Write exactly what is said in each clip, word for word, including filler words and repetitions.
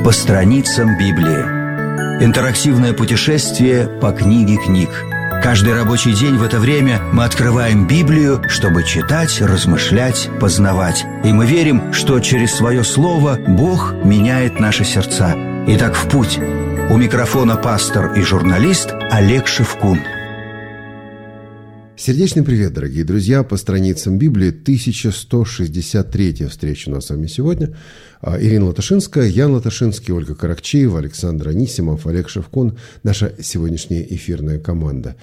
По страницам Библии. Интерактивное путешествие по книге книг. Каждый рабочий день в это время мы открываем Библию, чтобы читать, размышлять, познавать. И мы верим, что через свое слово Бог меняет наши сердца. Итак, в путь. У микрофона пастор и журналист Олег Шевкун. Сердечный привет, дорогие друзья, по страницам Библии. тысяча сто шестьдесят третья встреча у нас с вами сегодня. Ирина Латашинская, Ян Латашинский, Ольга Каракчиева, Александр Анисимов, Олег Шевкун. Наша сегодняшняя эфирная команда.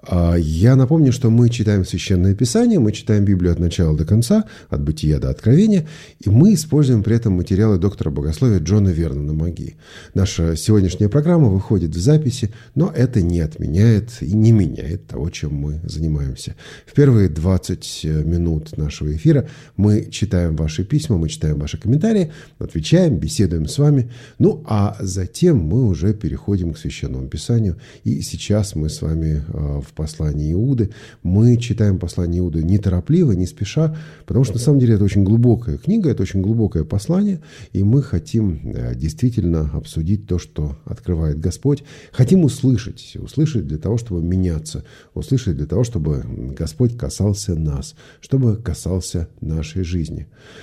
Я напомню, что мы читаем Священное Писание, мы читаем Библию от начала до конца, от Бытия до Откровения, и мы используем при этом материалы доктора богословия Джона Вернона Маги. Наша сегодняшняя программа выходит в записи, но это не отменяет и не меняет того, чем мы занимаемся. В первые двадцать минут нашего эфира мы читаем ваши письма, мы читаем ваши комментарии, отвечаем, беседуем с вами, ну а затем мы уже переходим к Священному Писанию, и сейчас мы с вами в в послании Иуды. Мы читаем послание Иуды неторопливо, не спеша, потому что на самом деле это очень глубокая книга, это очень глубокое послание, и мы хотим действительно обсудить то, что открывает Господь. Хотим услышать, услышать для того, чтобы меняться, услышать для того, чтобы Господь касался нас, чтобы касался нашей жизни.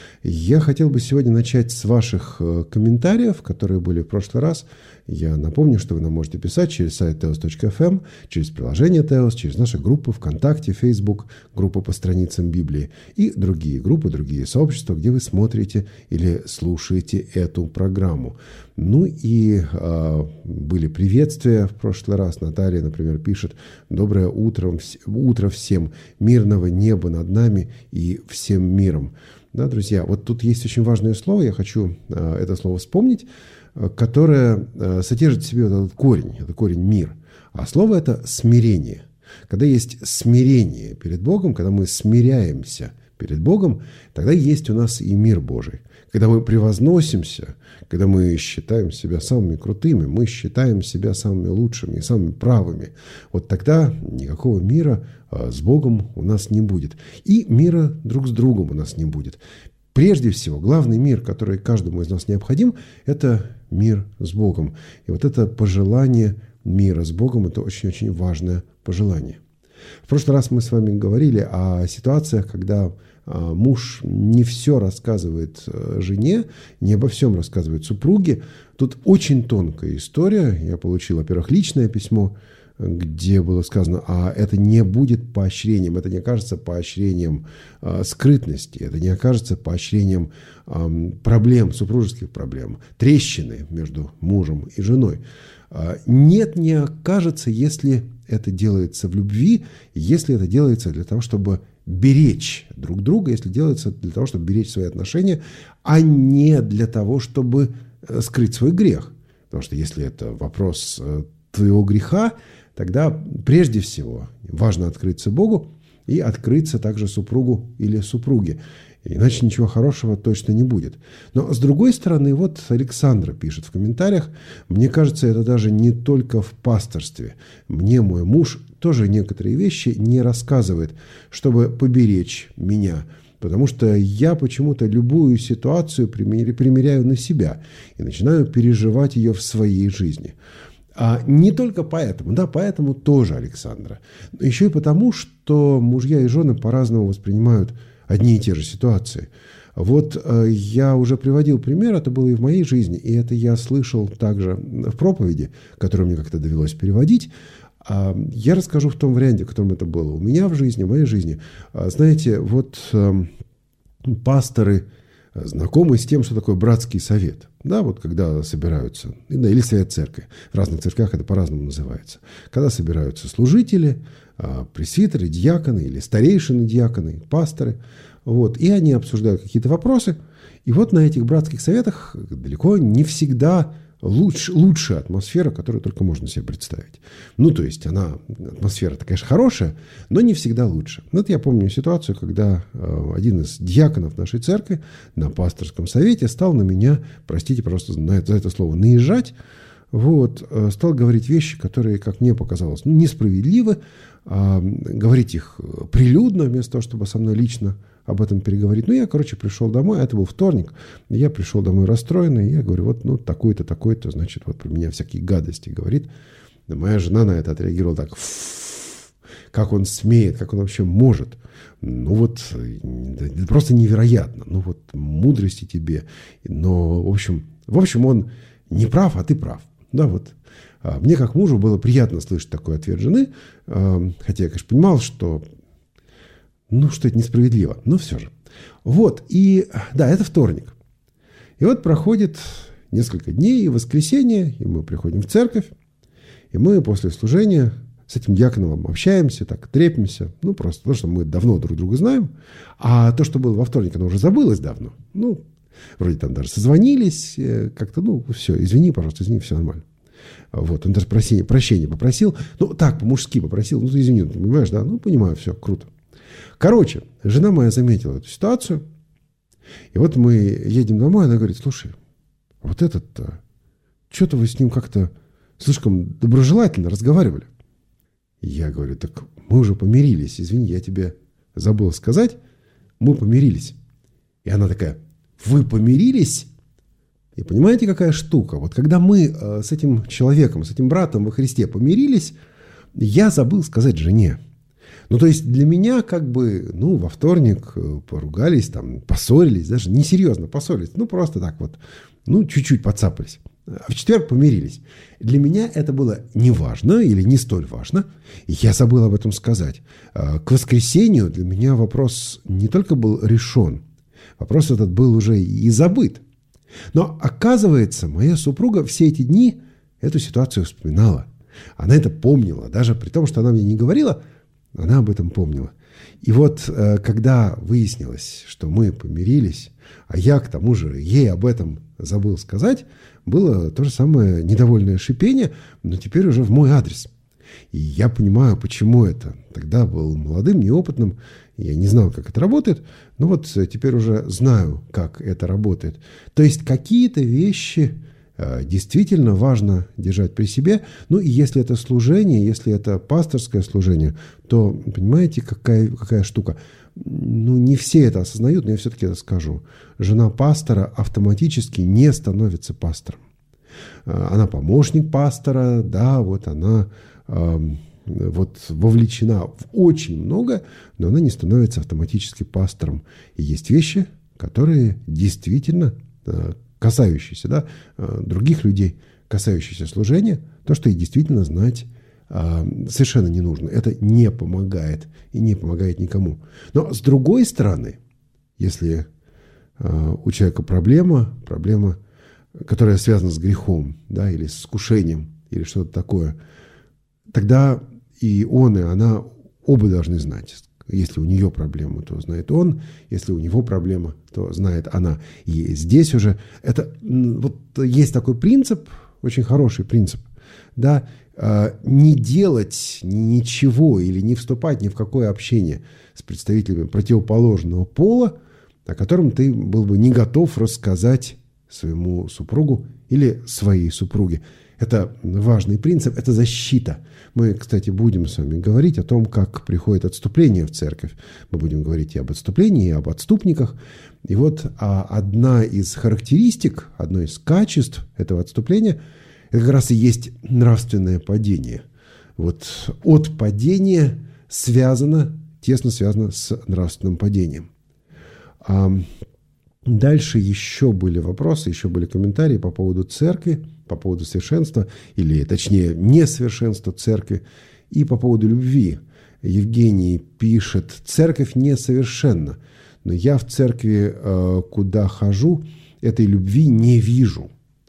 Я хотел бы сегодня начать с ваших комментариев, которые были в прошлый раз. Я напомню, что вы нам можете писать через сайт теос точка эф эм, через приложение Теос, через наши группы ВКонтакте, Facebook, группы по страницам Библии и другие группы, другие сообщества, где вы смотрите или слушаете эту программу. Ну и э, были приветствия в прошлый раз. Наталья, например, пишет: «Доброе утро, утро всем, мирного неба над нами и всем миром». Да, друзья, вот тут есть очень важное слово, я хочу э, это слово вспомнить, э, которое э, содержит в себе вот этот корень, это корень «мир». А слово это «смирение». Когда есть смирение перед Богом, когда мы смиряемся перед Богом, тогда есть у нас и мир Божий. Когда мы превозносимся, когда мы считаем себя самыми крутыми, мы считаем себя самыми лучшими и самыми правыми, вот тогда никакого мира с Богом у нас не будет. И мира друг с другом у нас не будет. Прежде всего, главный мир, который каждому из нас необходим, это мир с Богом. И вот это пожелание мира с Богом – это очень-очень важное пожелание. В прошлый раз мы с вами говорили о ситуациях, когда муж не все рассказывает жене, не обо всем рассказывает супруге. Тут очень тонкая история. Я получил, во-первых, личное письмо, где было сказано: а это не будет поощрением, это не окажется поощрением э, скрытности, это не окажется поощрением э, проблем, супружеских проблем, трещины между мужем и женой. Э, нет, не окажется, если это делается в любви, если это делается для того, чтобы беречь друг друга, если делается для того, чтобы беречь свои отношения, а не для того, чтобы скрыть свой грех. Потому что если это вопрос твоего греха, тогда прежде всего важно открыться Богу и открыться также супругу или супруге. Иначе ничего хорошего точно не будет. Но с другой стороны, вот Александра пишет в комментариях: «Мне кажется, это даже не только в пасторстве. Мне мой муж тоже некоторые вещи не рассказывает, чтобы поберечь меня, потому что я почему-то любую ситуацию примеряю на себя и начинаю переживать ее в своей жизни». А не только поэтому, да, поэтому тоже, Александра. Но еще и потому, что мужья и жены по-разному воспринимают одни и те же ситуации. Вот э, я уже приводил пример, это было и в моей жизни, и это я слышал также в проповеди, которую мне как-то довелось переводить. А я расскажу в том варианте, в котором это было у меня в жизни, в моей жизни. А, знаете, вот э, пасторы знакомы с тем, что такое братский совет. Да, вот когда собираются, или совет церкви, в разных церквях это по-разному называется. Когда собираются служители, пресвитеры, диаконы или старейшины диаконы, пасторы, вот, и они обсуждают какие-то вопросы. И вот на этих братских советах далеко не всегда лучше, лучшая атмосфера, которую только можно себе представить. Ну, то есть, она, атмосфера-то, конечно, хорошая, но не всегда лучше. Вот я помню ситуацию, когда э, один из диаконов нашей церкви на пасторском совете стал на меня, простите, просто за это, за это слово, наезжать, вот, э, стал говорить вещи, которые, как мне показалось, ну, несправедливы, э, говорить их прилюдно, вместо того, чтобы со мной лично об этом переговорить. Ну, я, короче, пришел домой, а это был вторник, и я пришел домой расстроенный, и я говорю, вот, ну, такой-то, такой-то, значит, вот про меня всякие гадости говорит. И моя жена на это отреагировала так, как он смеет, как он вообще может. Ну, вот, это просто невероятно. Ну, вот, мудрости тебе. Но, в общем, в общем, он не прав, а ты прав. Да, вот. Мне, как мужу, было приятно слышать такой ответ жены, хотя я, конечно, понимал, что, ну, что это несправедливо, но все же. Вот, и, да, это вторник. И вот проходит несколько дней, и воскресенье, и мы приходим в церковь, и мы после служения с этим диаконом общаемся, так, трепимся, ну, просто потому, что мы давно друг друга знаем, а то, что было во вторник, оно уже забылось давно, ну, вроде там даже созвонились, как-то, ну, все, извини, пожалуйста, извини, все нормально. Вот, он даже прощения, прощения попросил. Ну, так, по-мужски попросил. Ну, ты извини, ты понимаешь, да? Ну, понимаю, все, круто. Короче, жена моя заметила эту ситуацию. И вот мы едем домой, она говорит, слушай, вот этот-то, что-то вы с ним как-то слишком доброжелательно разговаривали. И я говорю, так мы уже помирились. Извини, я тебе забыл сказать. Мы помирились. И она такая, вы помирились? И понимаете, какая штука? Вот когда мы э, с этим человеком, с этим братом во Христе помирились, я забыл сказать жене. Ну, то есть для меня как бы, ну, во вторник поругались, там, поссорились, даже несерьезно поссорились, ну, просто так вот, ну, чуть-чуть подцапались. А в четверг помирились. Для меня это было не важно или не столь важно, и я забыл об этом сказать. К воскресенью для меня вопрос не только был решен, вопрос этот был уже и забыт. Но, оказывается, моя супруга все эти дни эту ситуацию вспоминала. Она это помнила. Даже при том, что она мне не говорила, она об этом помнила. И вот, когда выяснилось, что мы помирились, а я, к тому же, ей об этом забыл сказать, было то же самое недовольное шипение, но теперь уже в мой адрес. И я понимаю, почему это. Тогда был молодым, неопытным, я не знал, как это работает, но вот теперь уже знаю, как это работает. То есть какие-то вещи действительно важно держать при себе. Ну и если это служение, если это пасторское служение, то понимаете, какая, какая штука? Ну, не все это осознают, но я все-таки это скажу. Жена пастора автоматически не становится пастором. Она помощник пастора, да, вот она вот вовлечена в очень много, но она не становится автоматически пастором. И есть вещи, которые действительно касающиеся, да, других людей, касающиеся служения, то, что ей действительно знать совершенно не нужно. Это не помогает и не помогает никому. Но с другой стороны, если у человека проблема, проблема, которая связана с грехом, да, или с искушением, или что-то такое, тогда и он, и она оба должны знать. Если у нее проблема, то знает он. Если у него проблема, то знает она. И здесь уже это вот есть такой принцип, очень хороший принцип, да, не делать ничего или не вступать ни в какое общение с представителями противоположного пола, о котором ты был бы не готов рассказать своему супругу или своей супруге. Это важный принцип, это защита. Мы, кстати, будем с вами говорить о том, как приходит отступление в церковь. Мы будем говорить и об отступлении, и об отступниках. И вот одна из характеристик, одно из качеств этого отступления, это как раз и есть нравственное падение. Вот от падения связано, тесно связано с нравственным падением. Дальше еще были вопросы, еще были комментарии по поводу церкви, по поводу совершенства, или точнее несовершенства церкви, и по поводу любви. Евгений пишет, церковь несовершенна, но я в церкви, куда хожу, этой любви не вижу.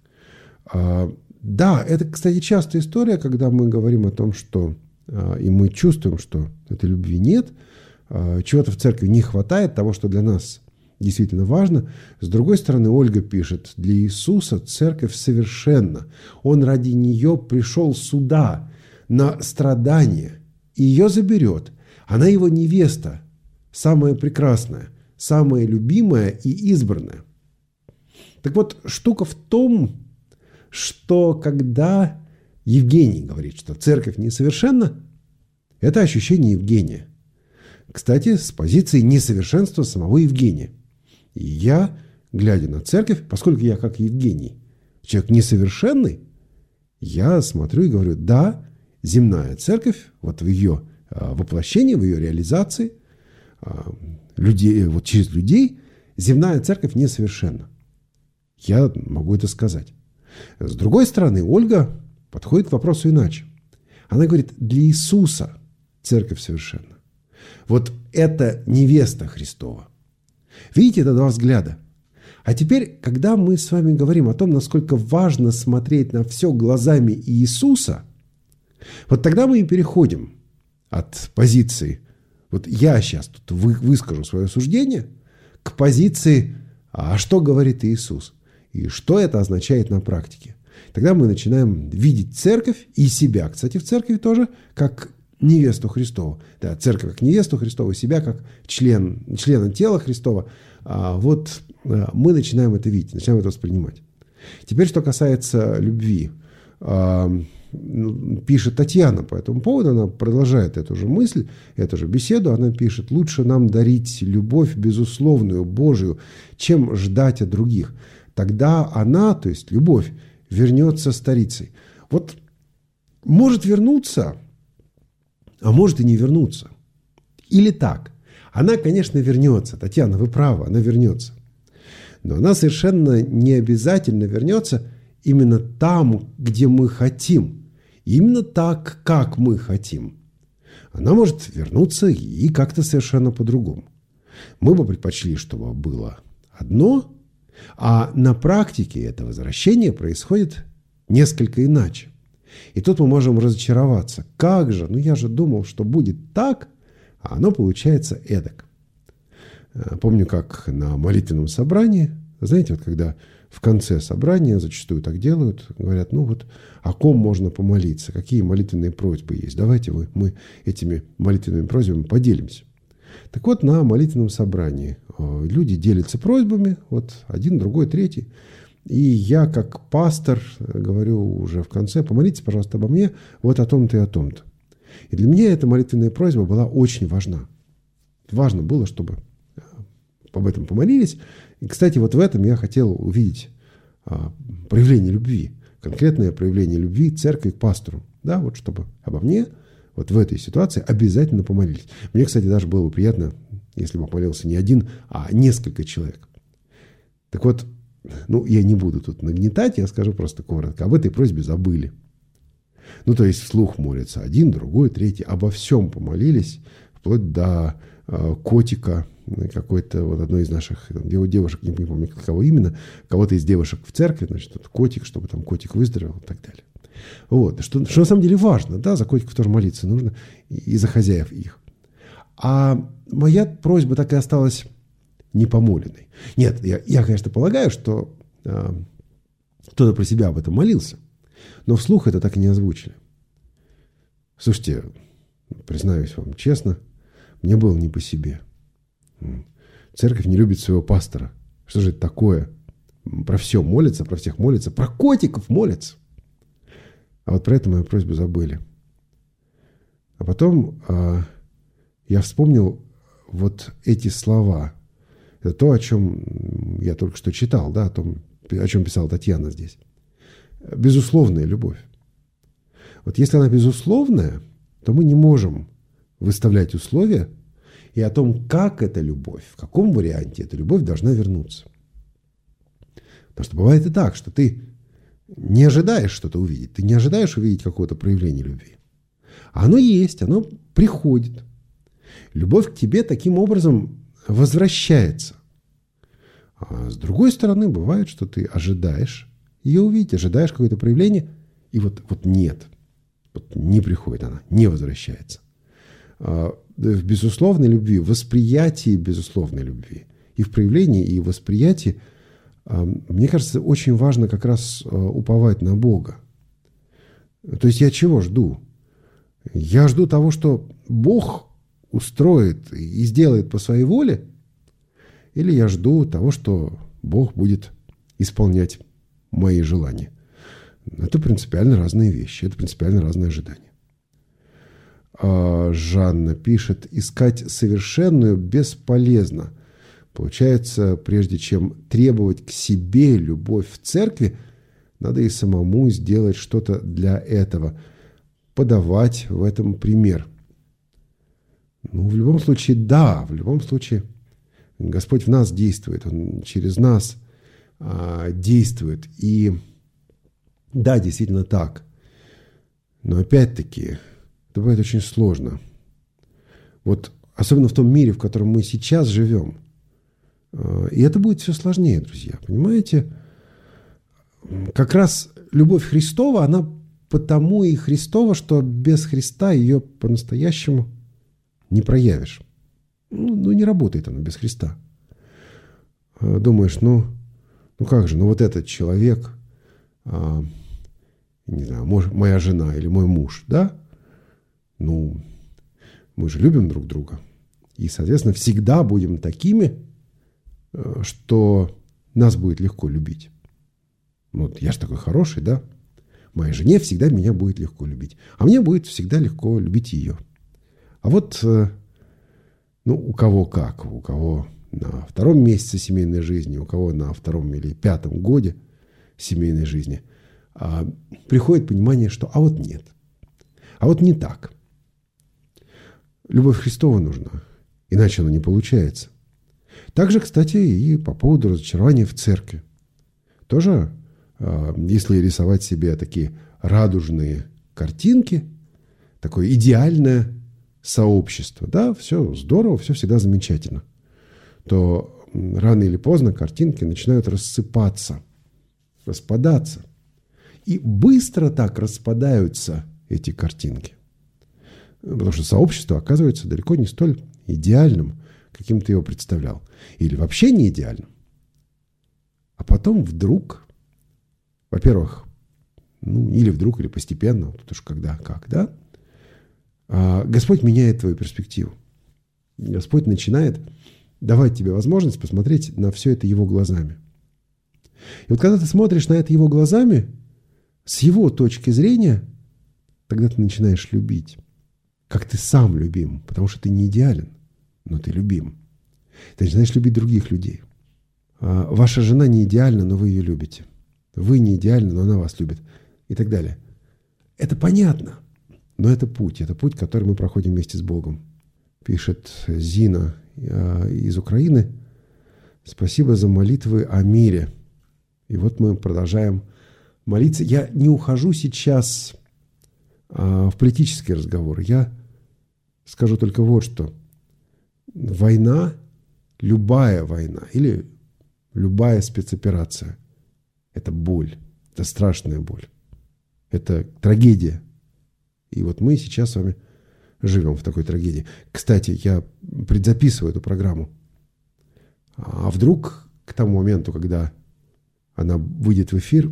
Да, это, кстати, частая история, когда мы говорим о том, что и мы чувствуем, что этой любви нет, чего-то в церкви не хватает, того, что для нас действительно важно. С другой стороны, Ольга пишет, для Иисуса церковь совершенна. Он ради нее пришел сюда, на страдания, и ее заберет. Она его невеста, самая прекрасная, самая любимая и избранная. Так вот, штука в том, что когда Евгений говорит, что церковь несовершенна, это ощущение Евгения. Кстати, с позиции несовершенства самого Евгения. И я, глядя на церковь, поскольку я как Евгений, человек несовершенный, я смотрю и говорю, да, земная церковь, вот в ее воплощении, в ее реализации, людей, вот через людей, земная церковь несовершенна. Я могу это сказать. С другой стороны, Ольга подходит к вопросу иначе. Она говорит, для Иисуса церковь совершенна. Вот это невеста Христова. Видите, это два взгляда. А теперь, когда мы с вами говорим о том, насколько важно смотреть на все глазами Иисуса, вот тогда мы и переходим от позиции, вот я сейчас тут выскажу свое суждение, к позиции, а что говорит Иисус? И что это означает на практике? Тогда мы начинаем видеть церковь и себя, кстати, в церкви тоже, как невесту Христову. Да, церковь как невесту Христову, себя как член, члена тела Христова. А вот мы начинаем это видеть, начинаем это воспринимать. Теперь, что касается любви. Пишет Татьяна по этому поводу, она продолжает эту же мысль, эту же беседу. Она пишет, лучше нам дарить любовь безусловную, Божию, чем ждать от других. Тогда она, то есть любовь, вернется старицей. Вот может вернуться, а может и не вернуться. Или так. Она, конечно, вернется. Татьяна, вы правы, она вернется. Но она совершенно не обязательно вернется именно там, где мы хотим. Именно так, как мы хотим. Она может вернуться и как-то совершенно по-другому. Мы бы предпочли, чтобы было одно, а на практике это возвращение происходит несколько иначе. И тут мы можем разочароваться. Как же? Ну я же думал, что будет так, а оно получается эдак. Помню, как на молитвенном собрании, знаете, вот когда в конце собрания зачастую так делают, говорят, ну вот о ком можно помолиться, какие молитвенные просьбы есть. Давайте вы, мы этими молитвенными просьбами поделимся. Так вот, на молитвенном собрании люди делятся просьбами, вот один, другой, третий. И я, как пастор, говорю уже в конце, помолитесь, пожалуйста, обо мне вот о том-то и о том-то. И для меня эта молитвенная просьба была очень важна. Важно было, чтобы об этом помолились. И, кстати, вот в этом я хотел увидеть а, проявление любви. Конкретное проявление любви церкви к пастору. Да, вот чтобы обо мне вот в этой ситуации обязательно помолились. Мне, кстати, даже было бы приятно, если бы помолился не один, а несколько человек. Так вот, ну, я не буду тут нагнетать, я скажу просто коротко. Об этой просьбе забыли. Ну, то есть вслух молятся один, другой, третий. Обо всем помолились, вплоть до э, котика какой-то, вот одной из наших девушек, не помню, кого именно, кого-то из девушек в церкви, значит, вот котик, чтобы там котик выздоровел и так далее. Вот. Что, что на самом деле важно, да, за котиков тоже молиться нужно, и, и за хозяев их. А моя просьба так и осталась непомоленной. Нет, я, я конечно, полагаю, что э, кто-то про себя об этом молился, но вслух это так и не озвучили. Слушайте, признаюсь вам честно, мне было не по себе. Церковь не любит своего пастора. Что же это такое? Про все молятся, про всех молятся, про котиков молятся. А вот про это мою просьбу забыли. А потом э, я вспомнил вот эти слова. Это то, о чем я только что читал, да, о том, о чем писала Татьяна здесь. Безусловная любовь. Вот если она безусловная, то мы не можем выставлять условия и о том, как эта любовь, в каком варианте эта любовь должна вернуться. Потому что бывает и так, что ты не ожидаешь что-то увидеть, ты не ожидаешь увидеть какое-то проявление любви. А оно есть, оно приходит. Любовь к тебе таким образом возвращается. А с другой стороны, бывает, что ты ожидаешь ее увидеть, ожидаешь какое-то проявление, и вот, вот нет. Вот не приходит она, не возвращается. В безусловной любви, в восприятии безусловной любви, и в проявлении, и в восприятии, мне кажется, очень важно как раз уповать на Бога. То есть я чего жду? Я жду того, что Бог устроит и сделает по своей воле, или я жду того, что Бог будет исполнять мои желания. Это принципиально разные вещи, это принципиально разные ожидания. Жанна пишет, искать совершенную бесполезно. Получается, прежде чем требовать к себе любовь в церкви, надо и самому сделать что-то для этого, подавать в этом пример. Ну, в любом случае, да, в любом случае, Господь в нас действует, Он через нас а, действует. И да, действительно так. Но опять-таки, это бывает очень сложно. Вот особенно в том мире, в котором мы сейчас живем. И это будет все сложнее, друзья. Понимаете? Как раз любовь Христова, она потому и Христова, что без Христа ее по-настоящему не проявишь. Ну, ну не работает она без Христа. Думаешь, ну, ну как же, ну вот этот человек, а, не знаю, может, моя жена или мой муж, да? Ну, мы же любим друг друга. И, соответственно, всегда будем такими, что нас будет легко любить. Ну, я же такой хороший, да? Моей жене всегда меня будет легко любить. А мне будет всегда легко любить ее. А вот, ну, у кого как. У кого на втором месяце семейной жизни, у кого на втором или пятом годе семейной жизни а, приходит понимание, что а вот нет. А вот не так. Любовь Христова нужна. Иначе она не получается. Также, кстати, и по поводу разочарования в церкви. Тоже, если рисовать себе такие радужные картинки, такое идеальное сообщество, да, все здорово, все всегда замечательно, то рано или поздно картинки начинают рассыпаться, распадаться. И быстро так распадаются эти картинки. Потому что сообщество оказывается далеко не столь идеальным, каким ты его представлял. Или вообще не идеальным. А потом вдруг, во-первых, ну, или вдруг, или постепенно, тут уж когда, как, да, Господь меняет твою перспективу. Господь начинает давать тебе возможность посмотреть на все это Его глазами. И вот когда ты смотришь на это Его глазами, с Его точки зрения, тогда ты начинаешь любить. Как ты сам любим, потому что ты не идеален, но ты любим. Ты начинаешь любить других людей. Ваша жена не идеальна, но вы ее любите. Вы не идеальны, но она вас любит. И так далее. Это понятно. Но это путь. Это путь, который мы проходим вместе с Богом. Пишет Зина из Украины. Спасибо за молитвы о мире. И вот мы продолжаем молиться. Я не ухожу сейчас в политические разговоры. Я скажу только вот что. Война, любая война или любая спецоперация – это боль, это страшная боль, это трагедия. И вот мы сейчас с вами живем в такой трагедии. Кстати, я предзаписываю эту программу. А вдруг к тому моменту, когда она выйдет в эфир,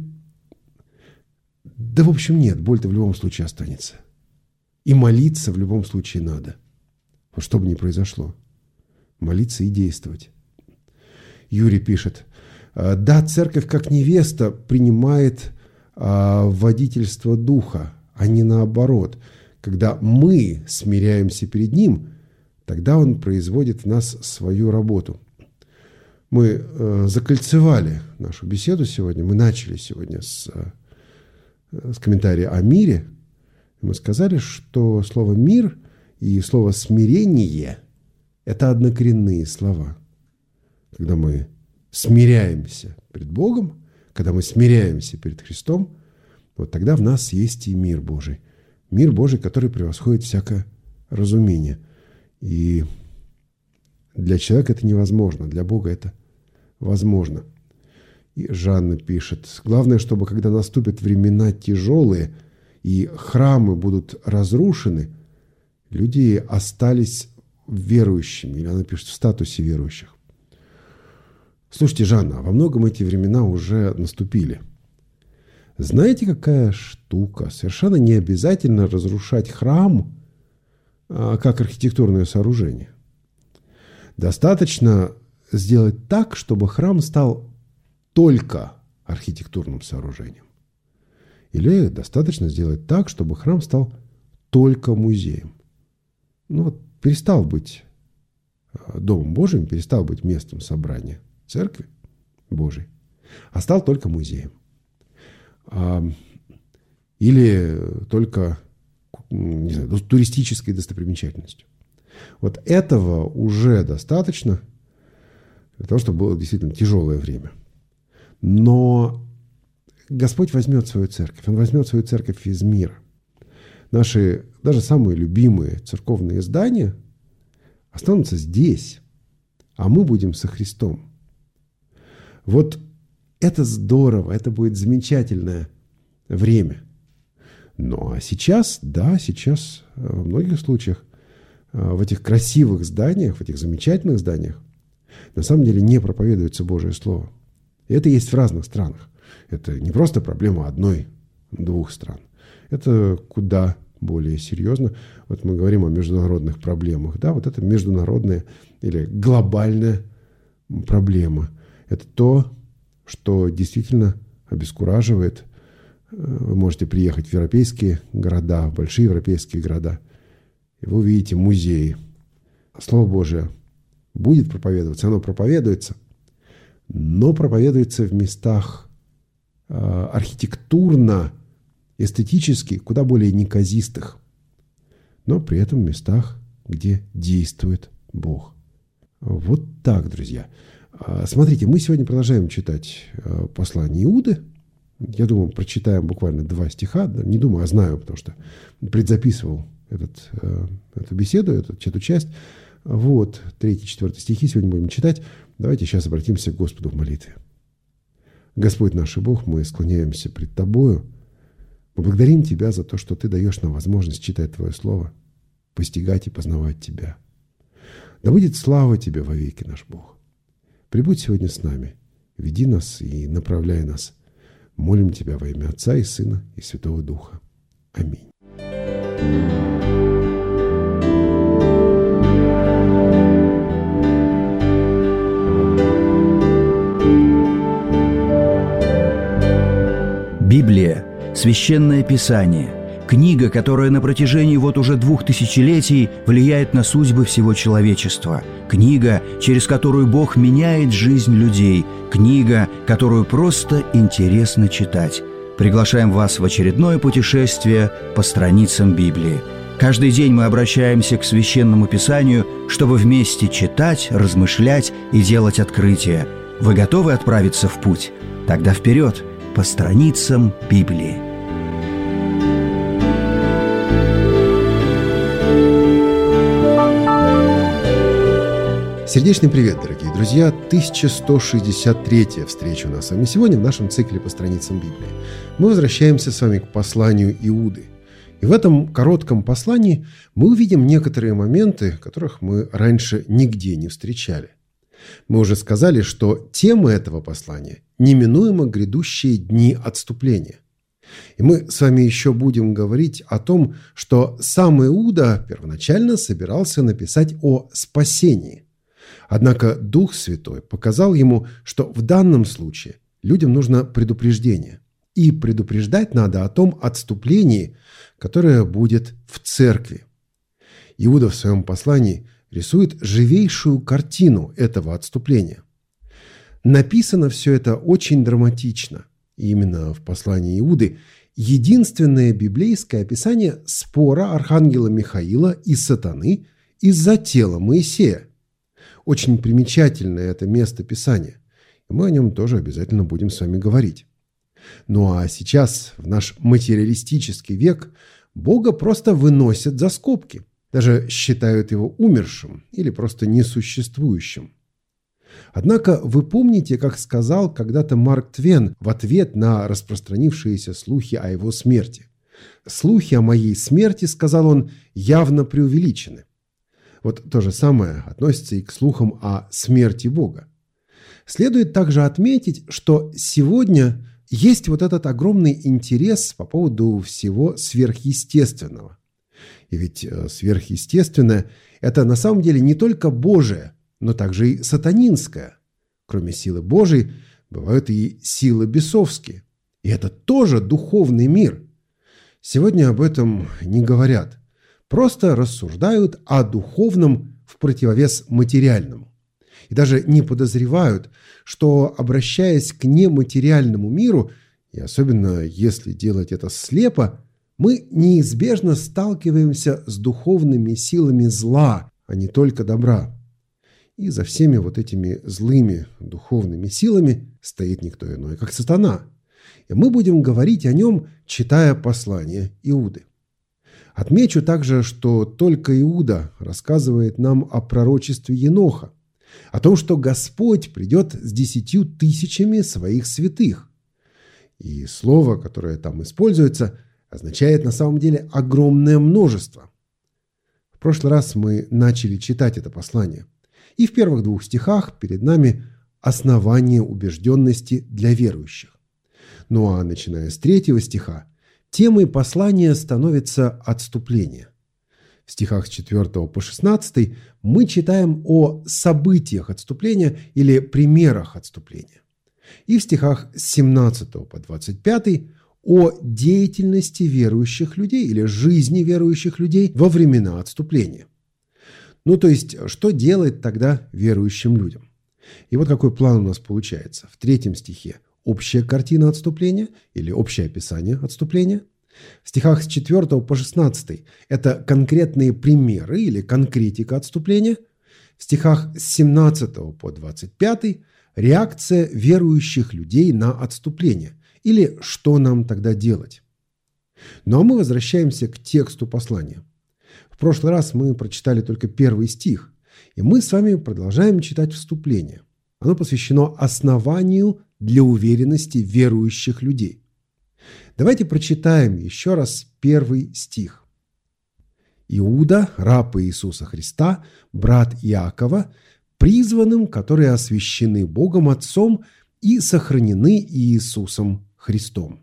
да, в общем, нет, боль-то в любом случае останется. И молиться в любом случае надо. Вот что бы ни произошло. Молиться и действовать. Юрий пишет. Да, церковь как невеста принимает а, водительство духа, а не наоборот. Когда мы смиряемся перед ним, тогда он производит в нас свою работу. Мы э, закольцевали нашу беседу сегодня. Мы начали сегодня с... с комментария о мире, мы сказали, что слово «мир» и слово «смирение» – это однокоренные слова. Когда мы смиряемся перед Богом, когда мы смиряемся перед Христом, вот тогда в нас есть и мир Божий. Мир Божий, который превосходит всякое разумение. И для человека это невозможно, для Бога это возможно. И Жанна пишет, главное, чтобы когда наступят времена тяжелые и храмы будут разрушены, люди остались верующими. Или она пишет в статусе верующих. Слушайте, Жанна, во многом эти времена уже наступили. Знаете, какая штука? Совершенно не обязательно разрушать храм как архитектурное сооружение. Достаточно сделать так, чтобы храм стал только архитектурным сооружением. Или достаточно сделать так, чтобы храм стал только музеем. ну, вот, перестал быть Домом Божьим, перестал быть местом собрания Церкви Божией, а стал только музеем. Или только, не знаю, туристической достопримечательностью. Вот этого уже достаточно для того, чтобы было действительно тяжелое время. Но Господь возьмет свою церковь. Он возьмет свою церковь из мира. Наши даже самые любимые церковные здания останутся здесь, а мы будем со Христом. Вот это здорово, это будет замечательное время. Ну а сейчас, да, сейчас во многих случаях в этих красивых зданиях, в этих замечательных зданиях на самом деле не проповедуется Божие Слово. И это есть в разных странах. Это не просто проблема одной-двух стран. Это куда более серьезно. Вот мы говорим о международных проблемах. Да, вот это международная или глобальная проблема. Это то, что действительно обескураживает. Вы можете приехать в европейские города, в большие европейские города, и вы увидите музеи. Слово Божие будет проповедоваться, оно проповедуется, но проповедуется в местах э, архитектурно, эстетически куда более неказистых, но при этом в местах, где действует Бог. Вот так, друзья. Смотрите, мы сегодня продолжаем читать послание Иуды. Я думаю, прочитаем буквально два стиха. Не думаю, а знаю, потому что предзаписывал этот, эту беседу, эту, эту часть. Вот, третий, четвертый стихи сегодня будем читать. Давайте сейчас обратимся к Господу в молитве. Господь наш и Бог, мы склоняемся пред Тобою. Мы благодарим Тебя за то, что Ты даешь нам возможность читать Твое Слово, постигать и познавать Тебя. Да будет слава Тебе вовеки, наш Бог. Прибудь сегодня с нами, веди нас и направляй нас. Молим Тебя во имя Отца и Сына и Святого Духа. Аминь. Библия – священное писание, книга, которая на протяжении вот уже двух тысячелетий влияет на судьбы всего человечества, книга, через которую Бог меняет жизнь людей, книга, которую просто интересно читать. Приглашаем вас в очередное путешествие по страницам Библии. Каждый день мы обращаемся к Священному Писанию, чтобы вместе читать, размышлять и делать открытия. Вы готовы отправиться в путь? Тогда вперед! По страницам Библии. Сердечный привет, дорогие друзья! тысяча сто шестьдесят третья встреча у нас с вами сегодня в нашем цикле по страницам Библии. Мы возвращаемся с вами к посланию Иуды. И в этом коротком послании мы увидим некоторые моменты, которых мы раньше нигде не встречали. Мы уже сказали, что тема этого послания неминуемо грядущие дни отступления. И мы с вами еще будем говорить о том, что сам Иуда первоначально собирался написать о спасении. Однако Дух Святой показал ему, что в данном случае людям нужно предупреждение. И предупреждать надо о том отступлении, которое будет в церкви. Иуда в своем послании рисует живейшую картину этого отступления. Написано все это очень драматично. И именно в послании Иуды единственное библейское описание спора архангела Михаила и сатаны из-за тела Моисея. Очень примечательное это место Писания. И мы о нем тоже обязательно будем с вами говорить. Ну а сейчас, в наш материалистический век, Бога просто выносят за скобки. Даже считают его умершим или просто несуществующим. Однако вы помните, как сказал когда-то Марк Твен в ответ на распространившиеся слухи о его смерти. «Слухи о моей смерти, — сказал он, — явно преувеличены». Вот то же самое относится и к слухам о смерти Бога. Следует также отметить, что сегодня есть вот этот огромный интерес по поводу всего сверхъестественного. И ведь сверхъестественное – это на самом деле не только Божие, но также и сатанинское. Кроме силы Божией бывают и силы бесовские. И это тоже духовный мир. Сегодня об этом не говорят, просто рассуждают о духовном в противовес материальному. И даже не подозревают, что, обращаясь к нематериальному миру, и особенно если делать это слепо, мы неизбежно сталкиваемся с духовными силами зла, а не только добра. И за всеми вот этими злыми духовными силами стоит никто иной, как сатана. И мы будем говорить о нем, читая послание Иуды. Отмечу также, что только Иуда рассказывает нам о пророчестве Еноха, о том, что Господь придет с десятью тысячами своих святых. И слово, которое там используется, означает на самом деле огромное множество. В прошлый раз мы начали читать это послание. И в первых двух стихах перед нами основание убежденности для верующих. Ну а начиная с третьего стиха, темой послания становится отступление. В стихах с четвёртого по шестнадцатый мы читаем о событиях отступления или примерах отступления. И в стихах с семнадцатого по двадцать пятый о деятельности верующих людей или жизни верующих людей во времена отступления. Ну, то есть, что делать тогда верующим людям? И вот какой план у нас получается. В третьем стихе общая картина отступления или общее описание отступления. В стихах с четвёртого по шестнадцатый это конкретные примеры или конкретика отступления. В стихах с семнадцатого по двадцать пятый реакция верующих людей на отступление или что нам тогда делать. Ну а мы возвращаемся к тексту послания. В прошлый раз мы прочитали только первый стих, и мы с вами продолжаем читать вступление. Оно посвящено основанию для уверенности верующих людей. Давайте прочитаем еще раз первый стих. «Иуда, раб Иисуса Христа, брат Иакова, призванным, которые освящены Богом Отцом и сохранены Иисусом Христом».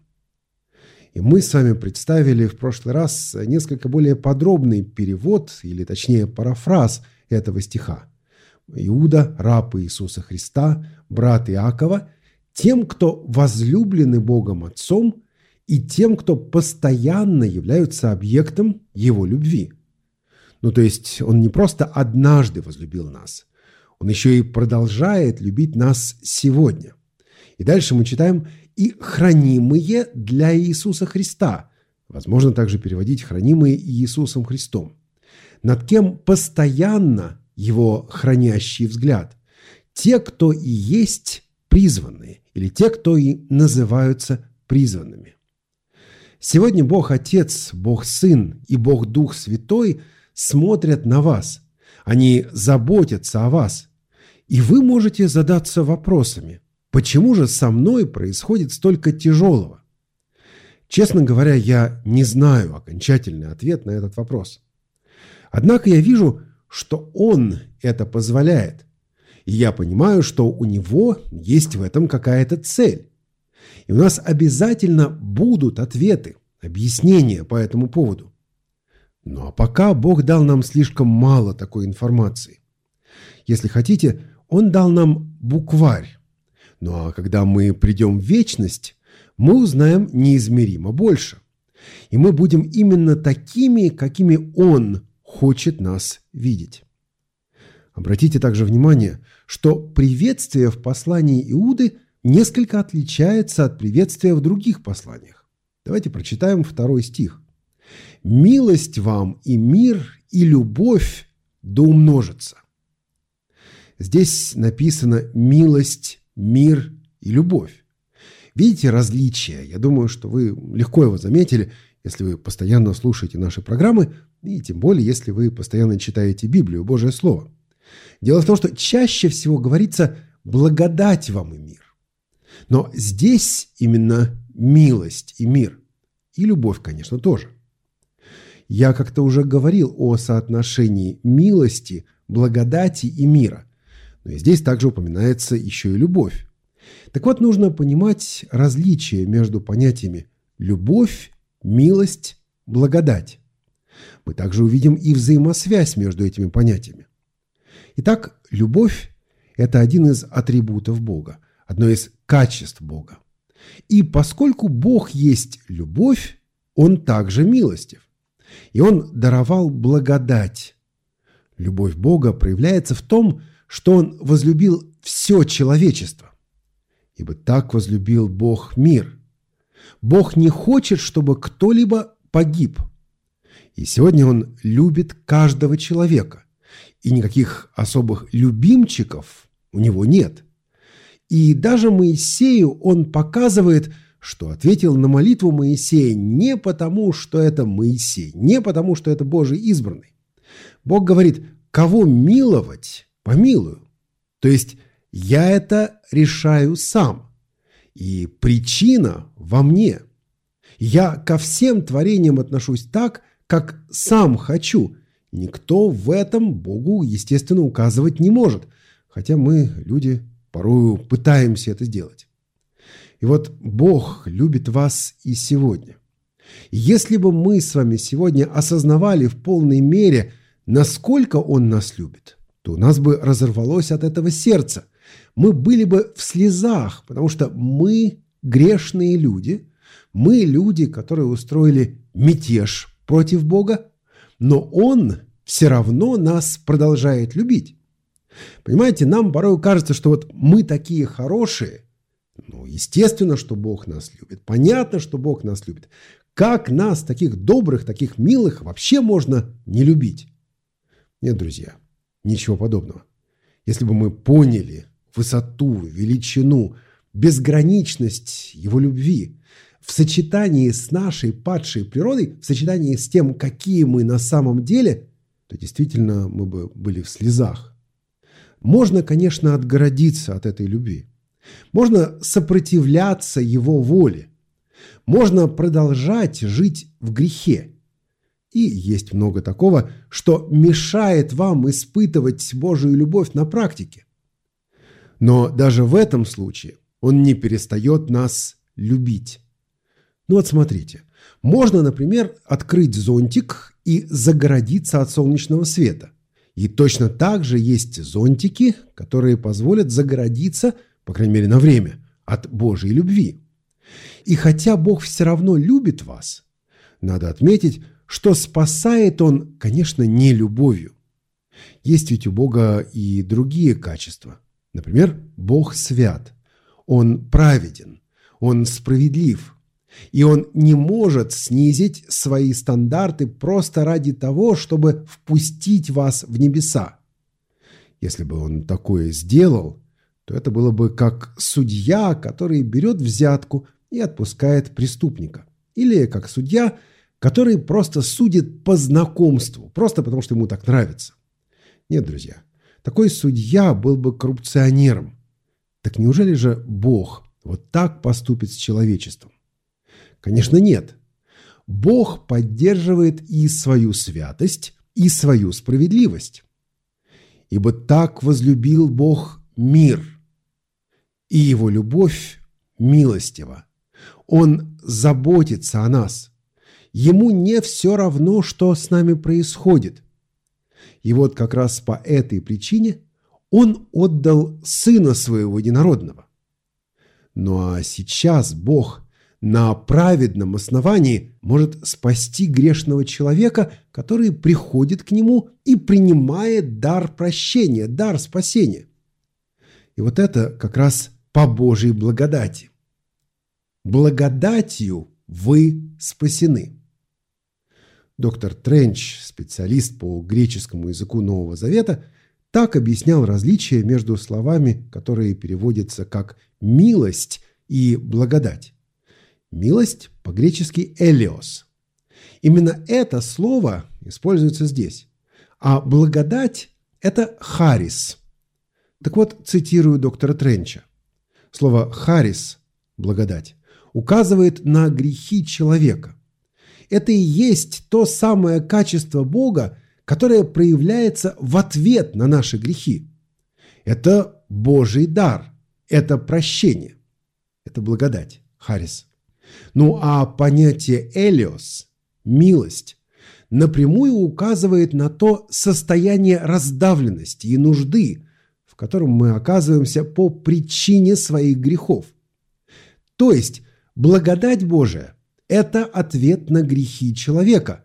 И мы с вами представили в прошлый раз несколько более подробный перевод, или точнее парафраз этого стиха. «Иуда, раб Иисуса Христа, брат Иакова, тем, кто возлюблены Богом Отцом, и тем, кто постоянно являются объектом Его любви». Ну, то есть он не просто однажды возлюбил нас, он еще и продолжает любить нас сегодня. И дальше мы читаем «и хранимые для Иисуса Христа». Возможно также переводить «хранимые Иисусом Христом». Над кем постоянно Его хранящий взгляд. Те, кто и есть призванные, или те, кто и называются призванными. Сегодня Бог Отец, Бог Сын и Бог Дух Святой смотрят на вас. Они заботятся о вас. И вы можете задаться вопросами. Почему же со мной происходит столько тяжелого? Честно говоря, я не знаю окончательный ответ на этот вопрос. Однако я вижу, что Он это позволяет. И я понимаю, что у Него есть в этом какая-то цель. И у нас обязательно будут ответы, объяснения по этому поводу. Ну а пока Бог дал нам слишком мало такой информации. Если хотите, Он дал нам букварь. Ну а когда мы придем в вечность, мы узнаем неизмеримо больше. И мы будем именно такими, какими Он хочет нас видеть. Обратите также внимание, что приветствие в послании Иуды несколько отличается от приветствия в других посланиях. Давайте прочитаем второй стих. «Милость вам и мир, и любовь да умножится». Здесь написано «милость, мир и любовь». Видите различия? Я думаю, что вы легко его заметили, если вы постоянно слушаете наши программы, и тем более, если вы постоянно читаете Библию, Божие Слово. Дело в том, что чаще всего говорится «благодать вам и мир». Но здесь именно милость и мир. И любовь, конечно, тоже. Я как-то уже говорил о соотношении милости, благодати и мира. Но и здесь также упоминается еще и любовь. Так вот, нужно понимать различия между понятиями любовь, милость, благодать. Мы также увидим и взаимосвязь между этими понятиями. Итак, любовь – это один из атрибутов Бога, одно из качеств Бога. И поскольку Бог есть любовь, Он также милостив. И Он даровал благодать. Любовь Бога проявляется в том, что Он возлюбил все человечество. Ибо так возлюбил Бог мир. Бог не хочет, чтобы кто-либо погиб. И сегодня Он любит каждого человека. И никаких особых любимчиков у Него нет. И даже Моисею Он показывает, что ответил на молитву Моисея не потому, что это Моисей, не потому, что это Божий избранный. Бог говорит: кого миловать, помилую. То есть я это решаю сам. И причина во мне. Я ко всем творениям отношусь так, как сам хочу. Никто в этом Богу, естественно, указывать не может. Хотя мы, люди, порою пытаемся это сделать. И вот Бог любит вас и сегодня. Если бы мы с вами сегодня осознавали в полной мере, насколько Он нас любит, то у нас бы разорвалось от этого сердце. Мы были бы в слезах, потому что мы грешные люди, мы люди, которые устроили мятеж против Бога, но Он все равно нас продолжает любить. Понимаете, нам порой кажется, что вот мы такие хорошие. Ну, естественно, что Бог нас любит. Понятно, что Бог нас любит. Как нас, таких добрых, таких милых, вообще можно не любить? Нет, друзья, ничего подобного. Если бы мы поняли высоту, величину, безграничность Его любви в сочетании с нашей падшей природой, в сочетании с тем, какие мы на самом деле, то действительно мы бы были в слезах. Можно, конечно, отгородиться от этой любви. Можно сопротивляться Его воле. Можно продолжать жить в грехе. И есть много такого, что мешает вам испытывать Божию любовь на практике. Но даже в этом случае Он не перестает нас любить. Ну вот смотрите, можно, например, открыть зонтик и загородиться от солнечного света. И точно так же есть зонтики, которые позволят загородиться, по крайней мере на время, от Божьей любви. И хотя Бог все равно любит вас, надо отметить, что спасает Он, конечно, не любовью. Есть ведь у Бога и другие качества. Например, Бог свят, Он праведен, Он справедлив. И Он не может снизить свои стандарты просто ради того, чтобы впустить вас в небеса. Если бы Он такое сделал, то это было бы как судья, который берет взятку и отпускает преступника. Или как судья, который просто судит по знакомству, просто потому что ему так нравится. Нет, друзья, такой судья был бы коррупционером. Так неужели же Бог вот так поступит с человечеством? Конечно, нет. Бог поддерживает и свою святость, и свою справедливость. Ибо так возлюбил Бог мир, и Его любовь милостива. Он заботится о нас. Ему не все равно, что с нами происходит. И вот как раз по этой причине Он отдал Сына Своего Единородного. Ну а сейчас Бог на праведном основании может спасти грешного человека, который приходит к Нему и принимает дар прощения, дар спасения. И вот это как раз по Божьей благодати. Благодатью вы спасены. Доктор Тренч, специалист по греческому языку Нового Завета, так объяснял различия между словами, которые переводятся как «милость» и «благодать». Милость по-гречески «элеос». Именно это слово используется здесь. А благодать – это «харис». Так вот, цитирую доктора Тренча. Слово «харис» – благодать указывает на грехи человека. Это и есть то самое качество Бога, которое проявляется в ответ на наши грехи. Это Божий дар, это прощение, это благодать, харис. Ну а понятие «элеос» – милость – напрямую указывает на то состояние раздавленности и нужды, в котором мы оказываемся по причине своих грехов. То есть благодать Божия – это ответ на грехи человека,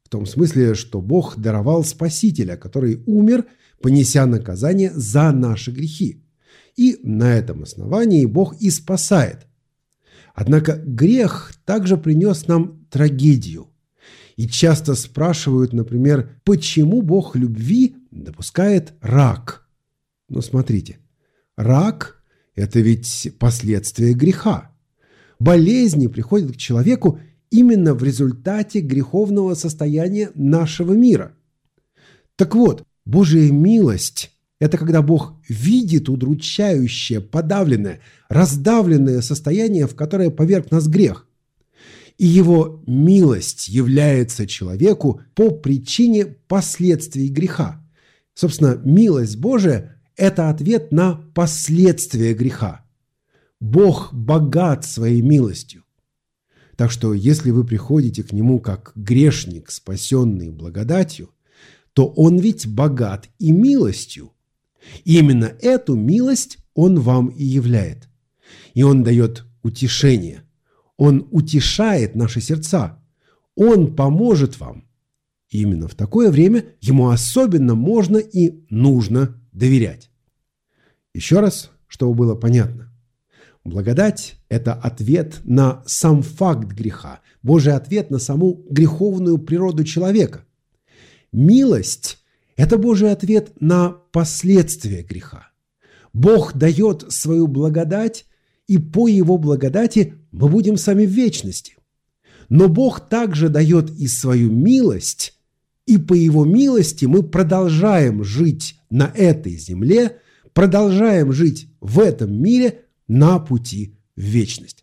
В том смысле, что Бог даровал Спасителя, который умер, понеся наказание за наши грехи. И на этом основании Бог и спасает. Однако грех также принес нам трагедию. И часто спрашивают, например, почему Бог любви допускает рак? Но смотрите, рак – это ведь последствия греха. Болезни приходят к человеку именно в результате греховного состояния нашего мира. Так вот, Божья милость – это когда Бог видит удручающее, подавленное, раздавленное состояние, в которое поверг нас грех. И Его милость является человеку по причине последствий греха. Собственно, милость Божия – это ответ на последствия греха. Бог богат своей милостью. Так что, если вы приходите к Нему как грешник, спасенный благодатью, то Он ведь богат и милостью. И именно эту милость Он вам и являет. И Он дает утешение. Он утешает наши сердца. Он поможет вам. И именно в такое время Ему особенно можно и нужно доверять. Еще раз, чтобы было понятно. Благодать – это ответ на сам факт греха, Божий ответ на саму греховную природу человека. Милость – это Божий ответ на последствия греха. Бог дает свою благодать, и по Его благодати мы будем сами в вечности. Но Бог также дает и свою милость, и по Его милости мы продолжаем жить на этой земле, продолжаем жить в этом мире на пути в вечность.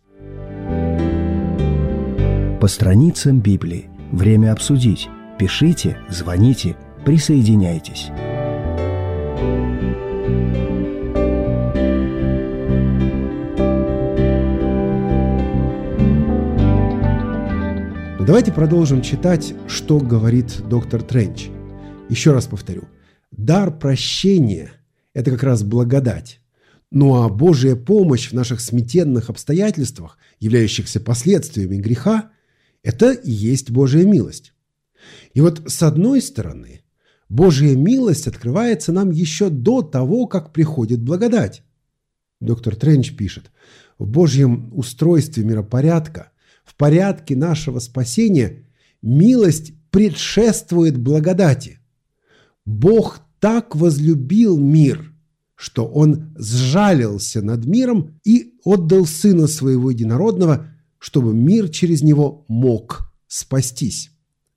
По страницам Библии. Время обсудить. Пишите, звоните, присоединяйтесь. Давайте продолжим читать, что говорит доктор Тренч. Еще раз повторю. Дар прощения – это как раз благодать. Ну а Божья помощь в наших смятенных обстоятельствах, являющихся последствиями греха, это и есть Божья милость. И вот с одной стороны, Божья милость открывается нам еще до того, как приходит благодать. Доктор Тренч пишет, в Божьем устройстве миропорядка, в порядке нашего спасения, милость предшествует благодати. Бог так возлюбил мир, что Он сжалился над миром и отдал Сына Своего Единородного, чтобы мир через Него мог спастись.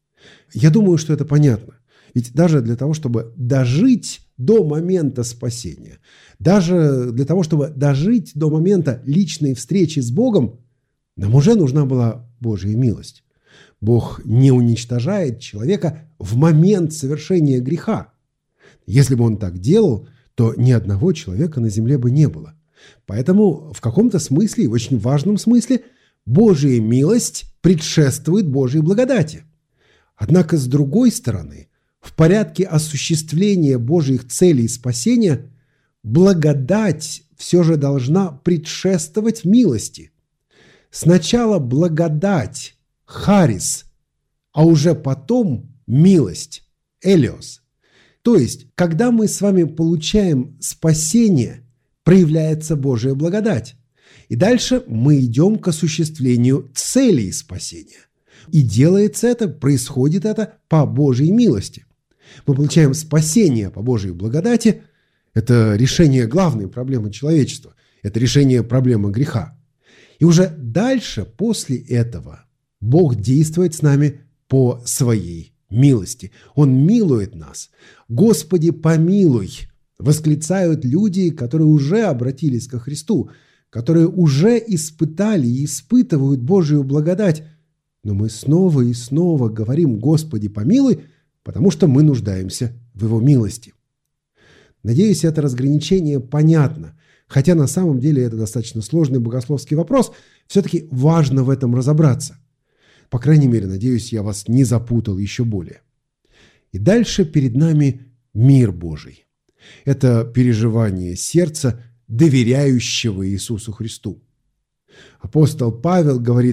Я думаю, что это понятно. Ведь даже для того, чтобы дожить до момента спасения, даже для того, чтобы дожить до момента личной встречи с Богом, нам уже нужна была Божья милость. Бог не уничтожает человека в момент совершения греха. Если бы Он так делал, то ни одного человека на земле бы не было. Поэтому в каком-то смысле, в очень важном смысле, Божья милость предшествует Божьей благодати. Однако, с другой стороны, в порядке осуществления Божьих целей спасения, благодать все же должна предшествовать милости. Сначала благодать, харис, а уже потом милость, элиос. То есть, когда мы с вами получаем спасение, проявляется Божья благодать. И дальше мы идем к осуществлению целей спасения. И делается это, происходит это по Божьей милости. Мы получаем спасение по Божьей благодати. Это решение главной проблемы человечества. Это решение проблемы греха. И уже дальше, после этого, Бог действует с нами по своей милости. Он милует нас. «Господи, помилуй!» восклицают люди, которые уже обратились ко Христу, которые уже испытали и испытывают Божию благодать. Но мы снова и снова говорим «Господи, помилуй», потому что мы нуждаемся в Его милости. Надеюсь, это разграничение понятно. Хотя на самом деле это достаточно сложный богословский вопрос, все-таки важно в этом разобраться. По крайней мере, надеюсь, я вас не запутал еще более. И дальше перед нами мир Божий. Это переживание сердца, доверяющего Иисусу Христу. Апостол Павел говорит: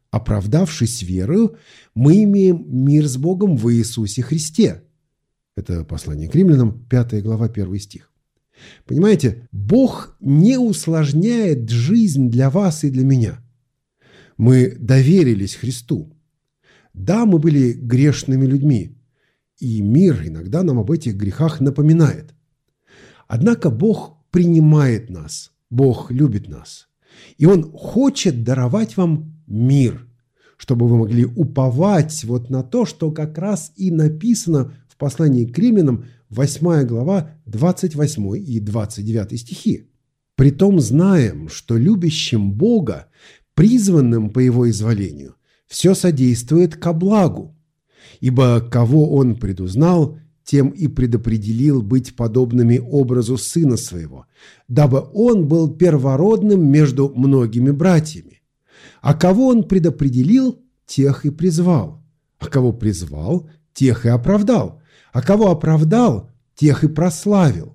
Оправдавшись верою, мы имеем мир с Богом в Иисусе Христе. Это послание к Римлянам, пятая глава, первый стих. Понимаете, Бог не усложняет жизнь для вас и для меня. Мы доверились Христу. Да, мы были грешными людьми, и мир иногда нам об этих грехах напоминает. Однако Бог принимает нас, Бог любит нас, и Он хочет даровать вам мир, чтобы вы могли уповать вот на то, что как раз и написано в послании к Римлянам, восьмая глава, двадцать восьмой и двадцать девятый стихи. «Притом знаем, что любящим Бога, призванным по Его изволению, все содействует ко благу, ибо кого Он предузнал, тем и предопределил быть подобными образу Сына Своего, дабы Он был первородным между многими братьями. А кого Он предопределил, тех и призвал. А кого призвал, тех и оправдал. А кого оправдал, тех и прославил».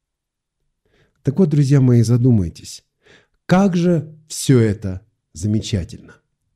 Так вот, друзья мои, задумайтесь, как же все это замечательно.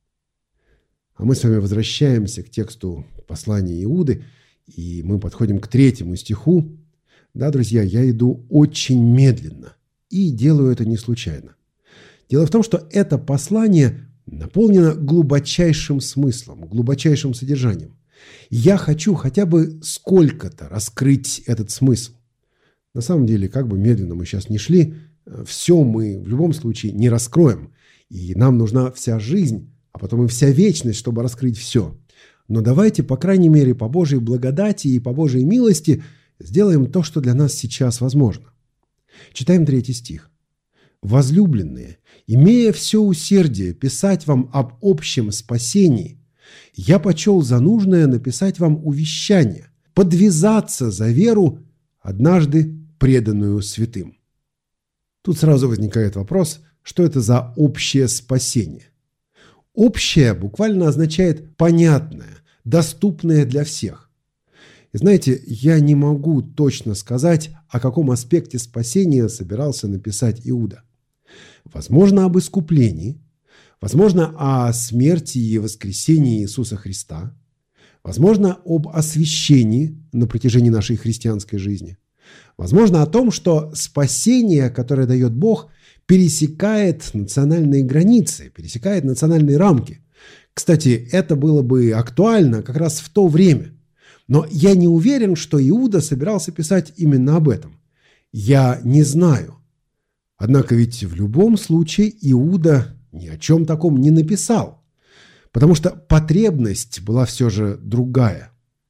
А мы с вами возвращаемся к тексту послания Иуды, и мы подходим к третьему стиху. Да, друзья, я иду очень медленно и делаю это не случайно. Дело в том, что это послание наполнено глубочайшим смыслом, глубочайшим содержанием. Я хочу хотя бы сколько-то раскрыть этот смысл. На самом деле, как бы медленно мы сейчас ни шли, все мы в любом случае не раскроем. И нам нужна вся жизнь, а потом и вся вечность, чтобы раскрыть все. Но давайте, по крайней мере, по Божьей благодати и по Божьей милости сделаем то, что для нас сейчас возможно. Читаем третий стих. «Возлюбленные, имея все усердие писать вам об общем спасении, я почел за нужное написать вам увещание, подвязаться за веру, однажды преданную святым». Тут сразу возникает вопрос, что это за общее спасение. Общее буквально означает понятное, доступное для всех. И знаете, я не могу точно сказать, о каком аспекте спасения собирался написать Иуда. Возможно, об искуплении, возможно, о смерти и воскресении Иисуса Христа, возможно, об освящении на протяжении нашей христианской жизни, возможно, о том, что спасение, которое дает Бог, пересекает национальные границы, пересекает национальные рамки. Кстати, это было бы актуально как раз в то время. Но я не уверен, что Иуда собирался писать именно об этом. Я не знаю. Однако ведь в любом случае Иуда ни о чем таком не написал, потому что потребность была все же другая.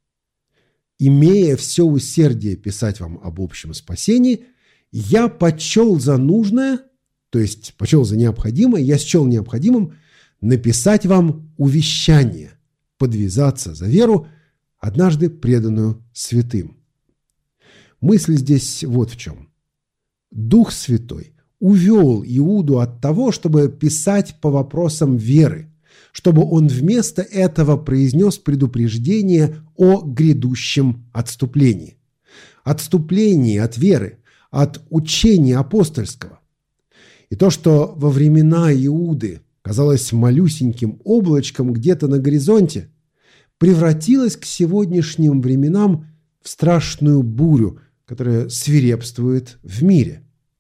«Имея все усердие писать вам об общем спасении, я почел за нужное, то есть почел за необходимое, я счел необходимым написать вам увещание, подвязаться за веру, однажды преданную святым». Мысль здесь вот в чем. Дух Святой увел Иуду от того, чтобы писать по вопросам веры, чтобы он вместо этого произнес предупреждение о грядущем отступлении. Отступлении от веры, от учения апостольского. И то, что во времена Иуды казалось малюсеньким облачком где-то на горизонте, превратилось к сегодняшним временам в страшную бурю, которая свирепствует в мире.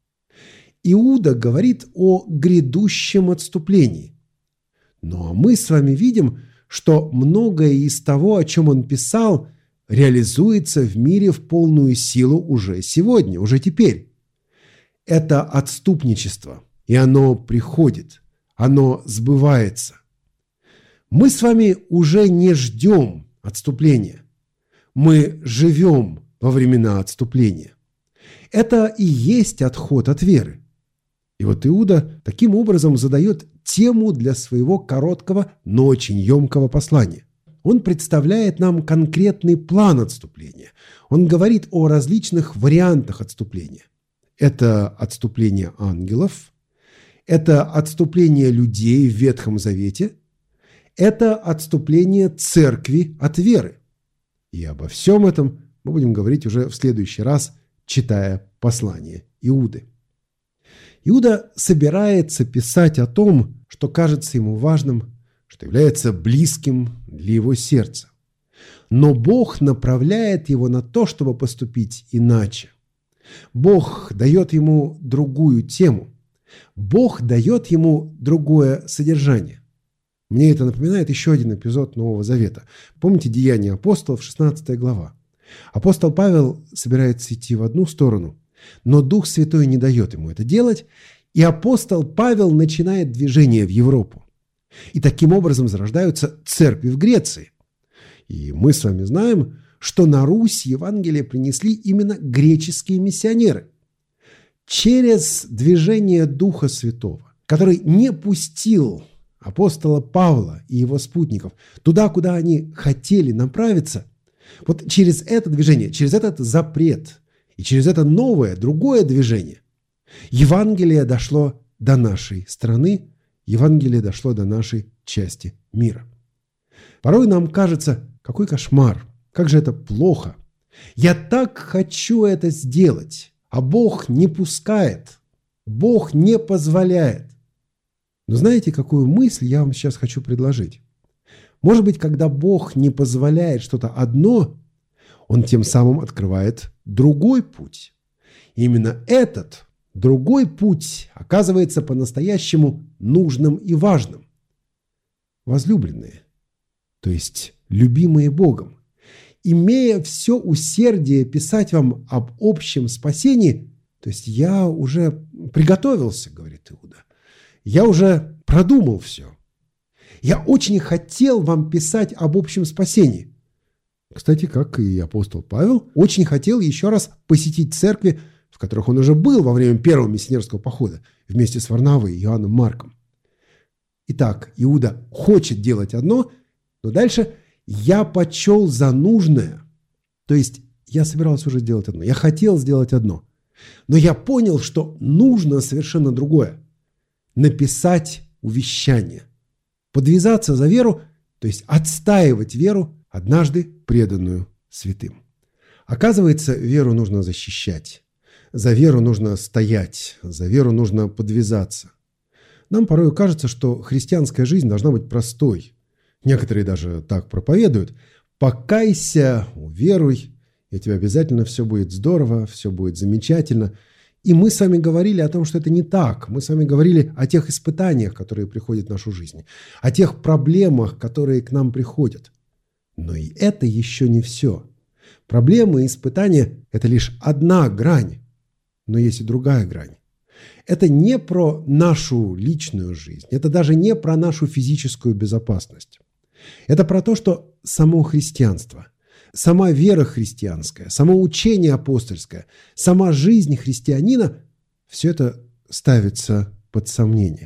Иуда говорит о грядущем отступлении. Но мы с вами видим, что многое из того, о чем он писал, реализуется в мире в полную силу уже сегодня, уже теперь. Это отступничество, и оно приходит, оно сбывается. Мы с вами уже не ждем отступления. Мы живем во времена отступления. Это и есть отход от веры. И вот Иуда таким образом задает тему для своего короткого, но очень емкого послания. Он представляет нам конкретный план отступления. Он говорит о различных вариантах отступления. Это отступление ангелов, это отступление людей в Ветхом Завете, это отступление церкви от веры. И обо всем этом мы будем говорить уже в следующий раз, читая послание Иуды. Иуда собирается писать о том, что кажется ему важным, что является близким для его сердца. Но Бог направляет его на то, чтобы поступить иначе. Бог дает ему другую тему. Бог дает ему другое содержание. Мне это напоминает еще один эпизод Нового Завета. Помните Деяния апостолов, шестнадцатая глава? Апостол Павел собирается идти в одну сторону, но Дух Святой не дает ему это делать, и апостол Павел начинает движение в Европу. И таким образом зарождаются церкви в Греции. И мы с вами знаем, что на Русь Евангелие принесли именно греческие миссионеры. Через движение Духа Святого, который не пустил апостола Павла и его спутников туда, куда они хотели направиться, вот через это движение, через этот запрет и через это новое, другое движение Евангелие дошло до нашей страны, Евангелие дошло до нашей части мира. Порой нам кажется, какой кошмар, как же это плохо. Я так хочу это сделать, а Бог не пускает, Бог не позволяет. Но знаете, какую мысль я вам сейчас хочу предложить? Может быть, когда Бог не позволяет что-то одно, Он тем самым открывает другой путь. И именно этот другой путь оказывается по-настоящему нужным и важным. Возлюбленные, то есть любимые Богом, имея все усердие писать вам об общем спасении, то есть я уже приготовился, говорит Иуда, я уже продумал все. Я очень хотел вам писать об общем спасении. Кстати, как и апостол Павел, очень хотел еще раз посетить церкви, в которых он уже был во время первого миссионерского похода, вместе с Варнавой и Иоанном Марком. Итак, Иуда хочет делать одно, но дальше я почел за нужное, то есть я собирался уже делать одно, я хотел сделать одно, но я понял, что нужно совершенно другое. Написать увещание, подвязаться за веру, то есть отстаивать веру, однажды преданную святым. Оказывается, веру нужно защищать, за веру нужно стоять, за веру нужно подвязаться. Нам порой кажется, что христианская жизнь должна быть простой. Некоторые даже так проповедуют. Покайся, уверуй, и у тебя обязательно все будет здорово, все будет замечательно. И мы с вами говорили о том, что это не так. Мы с вами говорили о тех испытаниях, которые приходят в нашу жизнь, о тех проблемах, которые к нам приходят. Но и это еще не все. Проблемы и испытания – это лишь одна грань, но есть и другая грань. Это не про нашу личную жизнь, это даже не про нашу физическую безопасность. Это про то, что само христианство, сама вера христианская, само учение апостольское, сама жизнь христианина – все это ставится под сомнение.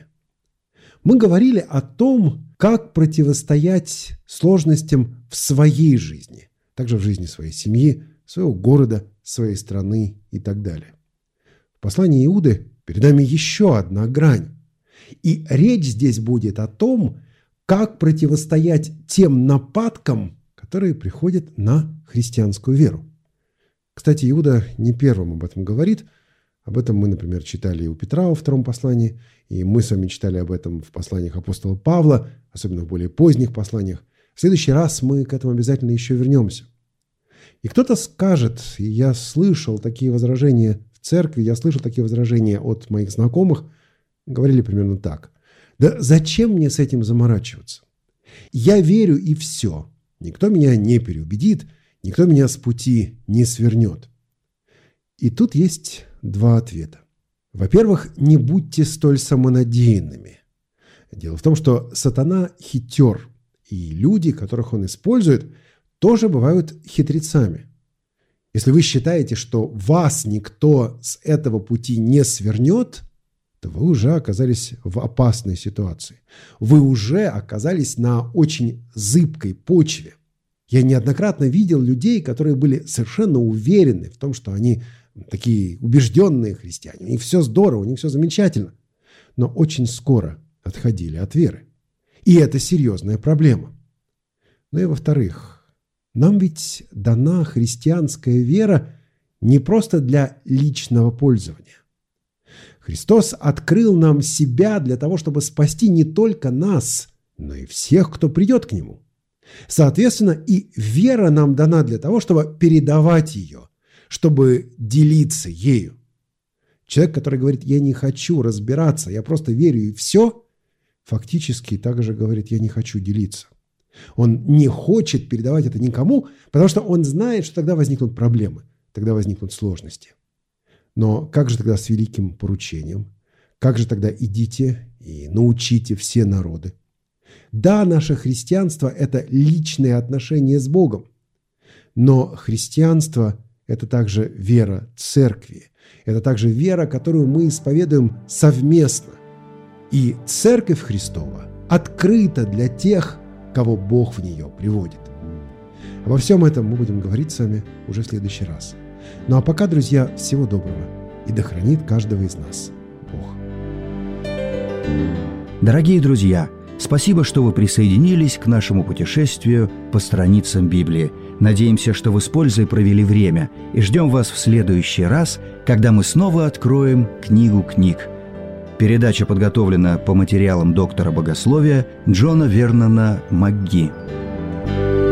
Мы говорили о том, как противостоять сложностям в своей жизни, также в жизни своей семьи, своего города, своей страны и так далее. В послании Иуды перед нами еще одна грань. И речь здесь будет о том, как противостоять тем нападкам, которые приходят на христианскую веру. Кстати, Иуда не первым об этом говорит. Об этом мы, например, читали и у Петра во втором послании, и мы с вами читали об этом в посланиях апостола Павла, особенно в более поздних посланиях. В следующий раз мы к этому обязательно еще вернемся. И кто-то скажет, и я слышал такие возражения в церкви, я слышал такие возражения от моих знакомых, говорили примерно так. Да зачем мне с этим заморачиваться? Я верю и все. Никто меня не переубедит, никто меня с пути не свернет. И тут есть два ответа. Во-первых, не будьте столь самонадеянными. Дело в том, что сатана хитер, и люди, которых он использует, тоже бывают хитрецами. Если вы считаете, что вас никто с этого пути не свернет, то вы уже оказались в опасной ситуации. Вы уже оказались на очень зыбкой почве. Я неоднократно видел людей, которые были совершенно уверены в том, что они такие убежденные христиане. У них все здорово, у них все замечательно. Но очень скоро отходили от веры. И это серьезная проблема. Ну и во-вторых, нам ведь дана христианская вера не просто для личного пользования. Христос открыл нам себя для того, чтобы спасти не только нас, но и всех, кто придет к Нему. Соответственно, и вера нам дана для того, чтобы передавать ее, чтобы делиться ею. Человек, который говорит: я не хочу разбираться, я просто верю и все, фактически также говорит: я не хочу делиться. Он не хочет передавать это никому, потому что он знает, что тогда возникнут проблемы, тогда возникнут сложности. Но как же тогда с великим поручением? Как же тогда идите и научите все народы? Да, наше христианство – это личные отношения с Богом, но христианство – это также вера церкви, это также вера, которую мы исповедуем совместно. И Церковь Христова открыта для тех, кого Бог в нее приводит. Обо всем этом мы будем говорить с вами уже в следующий раз. Ну а пока, друзья, всего доброго, и да хранит каждого из нас Бог. Дорогие друзья, спасибо, что вы присоединились к нашему путешествию по страницам Библии. Надеемся, что вы с пользой провели время, и ждем вас в следующий раз, когда мы снова откроем книгу книг. Передача подготовлена по материалам доктора богословия Джона Вернона МакГи.